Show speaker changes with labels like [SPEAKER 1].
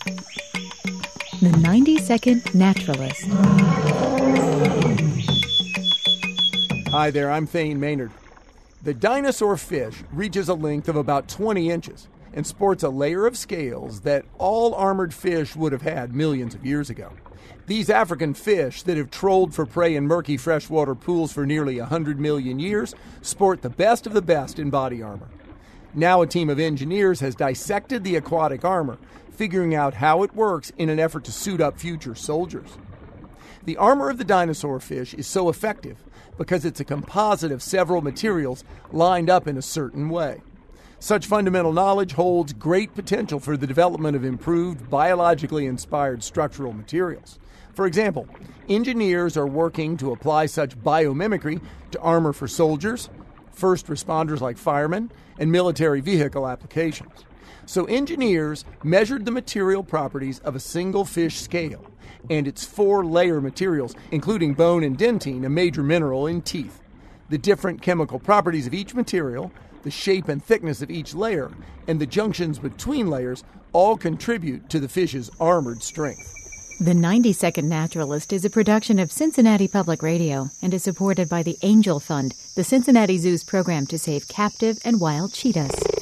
[SPEAKER 1] The 90-Second Naturalist.
[SPEAKER 2] Hi there, I'm Thane Maynard. The dinosaur fish reaches a length of about 20 inches and sports a layer of scales that all armored fish would have had millions of years ago. These African fish that have trolled for prey in murky freshwater pools for nearly 100 million years sport the best of the best in body armor. Now a team of engineers has dissected the aquatic armor, figuring out how it works in an effort to suit up future soldiers. The armor of the dinosaur fish is so effective because it's a composite of several materials lined up in a certain way. Such fundamental knowledge holds great potential for the development of improved, biologically inspired structural materials. For example, engineers are working to apply such biomimicry to armor for soldiers, first responders like firemen, and military vehicle applications. So engineers measured the material properties of a single fish scale and its 4-layer materials, including bone and dentine, a major mineral in teeth. The different chemical properties of each material, the shape and thickness of each layer, and the junctions between layers all contribute to the fish's armored strength.
[SPEAKER 1] The 90-Second Naturalist is a production of Cincinnati Public Radio and is supported by the Angel Fund, the Cincinnati Zoo's program to save captive and wild cheetahs.